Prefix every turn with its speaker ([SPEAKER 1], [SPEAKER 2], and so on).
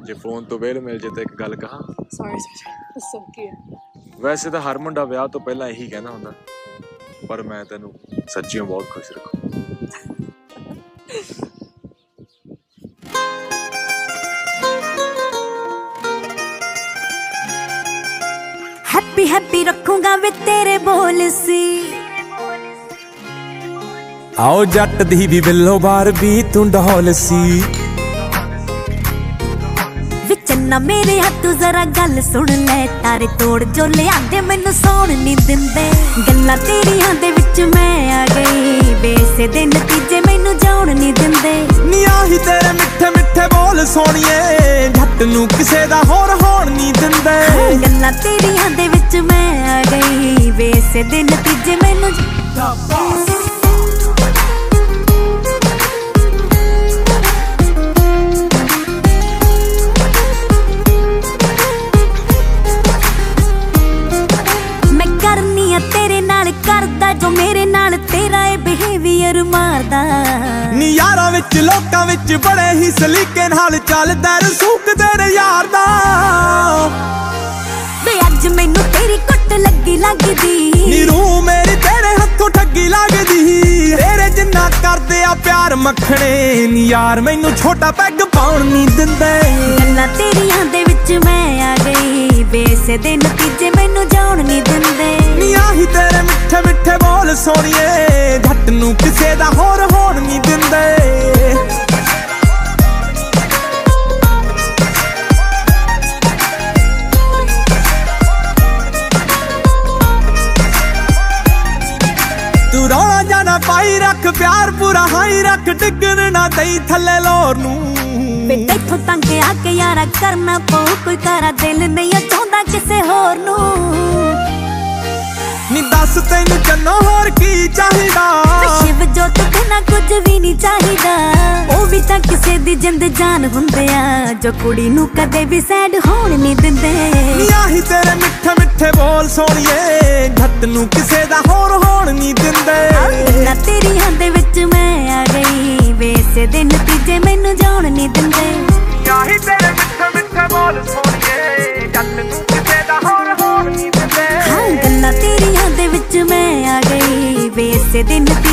[SPEAKER 1] ਜੇ ਫੋਨ ਤੋਂ ਵੇਲ ਮਿਲ ਜੇ ਤਾਂ ਇੱਕ ਗੱਲ ਕਹਾਂ।
[SPEAKER 2] ਸੌਰੀ ਦੱਸੋ ਕੀ ਹੈ।
[SPEAKER 1] ਵੈਸੇ ਤਾਂ ਹਰ ਮੁੰਡਾ ਵਿਆਹ ਤੋਂ ਪਹਿਲਾਂ ਇਹੀ ਕਹਿੰਦਾ ਹੁੰਦਾ, ਪਰ ਮੈਂ ਤੈਨੂੰ ਸੱਚੀਓ ਬਹੁਤ ਖੁਸ਼ ਰੱਖੂ।
[SPEAKER 3] हैप्पी हैप्पी रखूंगा वे तेरे बोल सी।
[SPEAKER 4] आओ जट दी भी बिल्लो बार भी तू ढोल सी।
[SPEAKER 3] चन्ना मेरे हाथों जरा गल सुन ले, तारे तोड़ जो ले आंदे मैनू सौण नहीं दिंदे। गल्लां तेरियां दे विच मैं आ गई, बेसे दे नतीजे मैनू जाउण नहीं दिंदे।
[SPEAKER 4] नी आही तेरे मिठे मिठे बोल सोनिए, जट नू किसे दा होर होण नहीं दिंदे।
[SPEAKER 3] गल्लां तेरियां दे विच मैं आ गई, बेसे दे नतीजे मैनू करदा जो मेरे नाल तेरा ए बिहेवियर मारदा।
[SPEAKER 4] नी यारां विच लोकां विच बड़े ही सलीके नाल चलदा रसूख तेरे यार दा।
[SPEAKER 3] वे अज मैनू तेरी कुट लगी लगदी,
[SPEAKER 4] नी रूह मेरी तेरे हत्थों ठगी लगदी। तेरे जिन्ना करदे आ प्यार मखणे, नी यार मैनू छोटा पैग पाउण नहीं दिंदे।
[SPEAKER 3] गल्लां तेरियां दे विच मैं आ गई, बेसे दे नतीजे मैनू जाउण नहीं दिंदे।
[SPEAKER 4] नी आही तेरे मिठे मिठे बोल सोनिए, जट नू किसे दा होर होण नहीं दिंदे। तू रौला जाना पाई रख, प्यार पूरा हाई रख, डिगन ना दई थले लोर नू।
[SPEAKER 3] वे तैथों तंग आके यारा करना पऊ, कोई करा दिल नहीं चाहुंदा किसे होर नू।
[SPEAKER 4] नी दस तैनू चन्नो होर की चाहिदा,
[SPEAKER 3] शिव जोत बिना कुछ भी नहीं चाहिदा। ओ भी तां किसे दी जिंद जान हुंदे आ, जो कुड़ी नू कदे भी सैड होण नहीं दिंदे।
[SPEAKER 4] नी आही तेरे मिठे मिठे बोल सोनिए, जट नू किसे दा होर होण नहीं दिंदे।
[SPEAKER 3] गल्लां तेरियां दे विच मैं आ गई, वेसे दे नतीजे मैनू जाउण नहीं दिंदे।
[SPEAKER 4] नी आही तेरे मिठे मिठे बोल सोनिए, जट नू किसे दा होर होण नहीं दिंदे।
[SPEAKER 3] गल्लां तेरियां दे विच मैं आ गई, वेसे दे